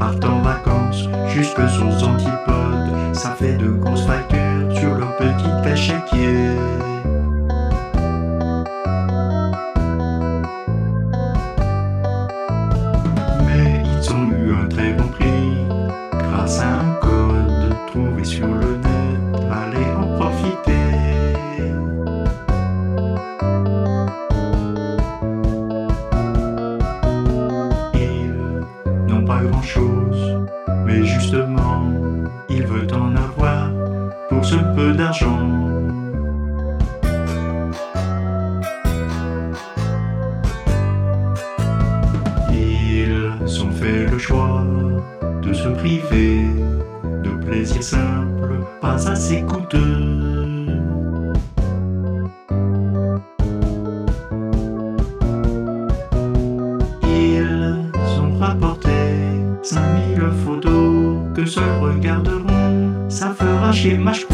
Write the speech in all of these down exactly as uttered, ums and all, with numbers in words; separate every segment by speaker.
Speaker 1: partent en vacances jusque aux antipodes. Ça fait de grosses factures sur leur petit échiquier. Mais ils ont eu un très bon prix grâce à un code trouvé sur le net. Allez en profiter. Pas grand chose, mais justement, il veut en avoir pour ce peu d'argent. Ils ont fait le choix de se priver de plaisirs simples, pas assez coûteux. Ils ont rapporté cinq mille photos que seuls regarderont, ça fera chez Mashpro.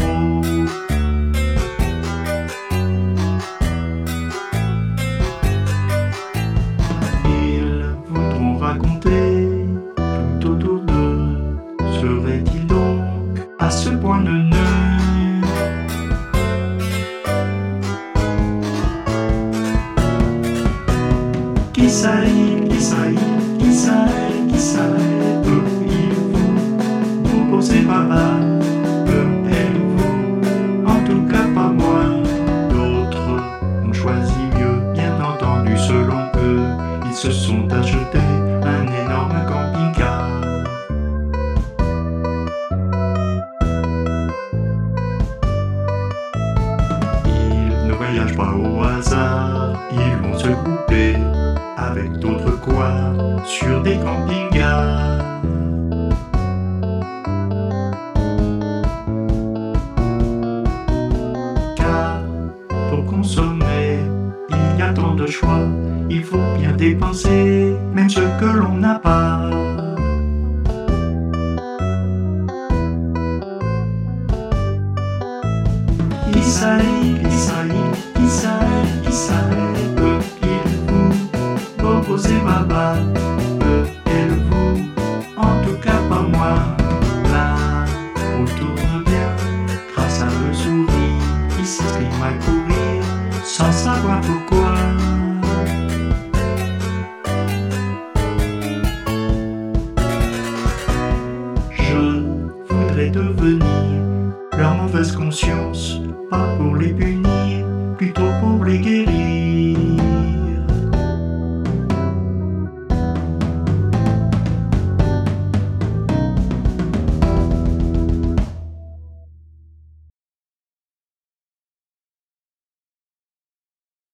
Speaker 1: Ils voudront raconter tout autour d'eux. Serait-il donc à ce point de neuf? Qui sait, qui sait, qui sait, qui sait, eux, ils vous proposez papa, eux, elles vous, en tout cas pas moi. D'autres ont choisi mieux, bien entendu, selon eux, ils se sont achetés un énorme camping-car. Ils ne voyagent pas au hasard, ils vont se couper avec d'autres quoi sur des camping-cars. Car pour consommer, il y a tant de choix, il faut bien dépenser, même ce que l'on n'a pas. Qui sait, qui sait, qui sait, qui sait, eux, ils vous proposez baba, eux, elles vous, en tout cas pas moi. Là, on tourne bien, grâce à vos souris, ils s'expriment à courir, sans savoir pourquoi. Je voudrais devenir leur mauvaise conscience, pas pour les punir, plutôt pour les guérir.